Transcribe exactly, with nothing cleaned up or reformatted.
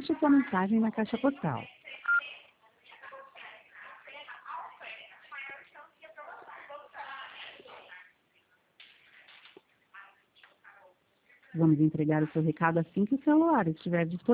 Deixe sua mensagem na caixa postal. Vamos entregar o seu recado assim que o celular estiver disponível.